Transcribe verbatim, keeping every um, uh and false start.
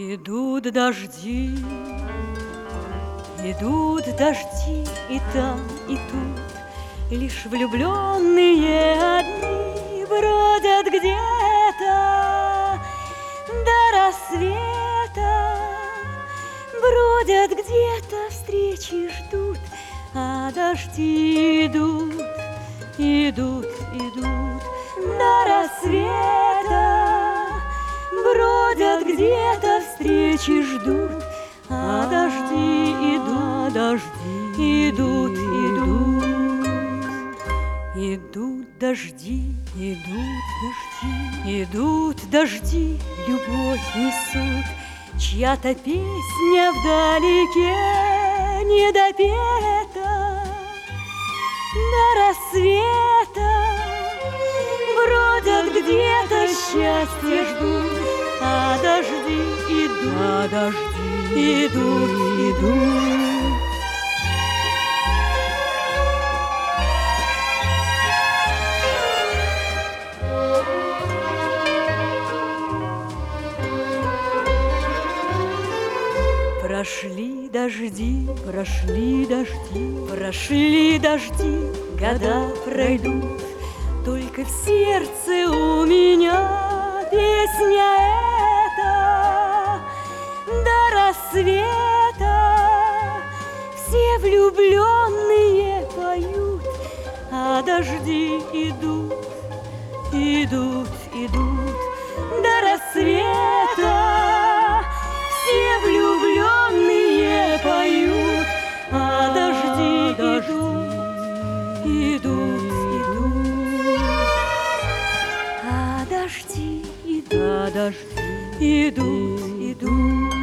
Идут дожди, идут дожди и там, и тут. Лишь влюбленные одни бродят где-то до рассвета, бродят где-то, встречи ждут, а дожди идут, идут, идут до рассвета, бродят где-то, встречи ждут, а дожди идут, дожди идут, идут. Идут дожди, идут дожди, идут дожди, любовь несут. Чья-то песня вдалеке не допета. До рассвета бродят где-то, счастье ждут, а дожди идут, а дожди идут, идут. Прошли дожди, прошли дожди, прошли дожди, года пройдут. Только в сердце у меня песня эта до рассвета. Все влюбленные поют, а дожди идут, идут, идут до рассвета. Все влюбленные поют, а дожди, дожди идут, идут, а дожди идут, а дожди идут, идут.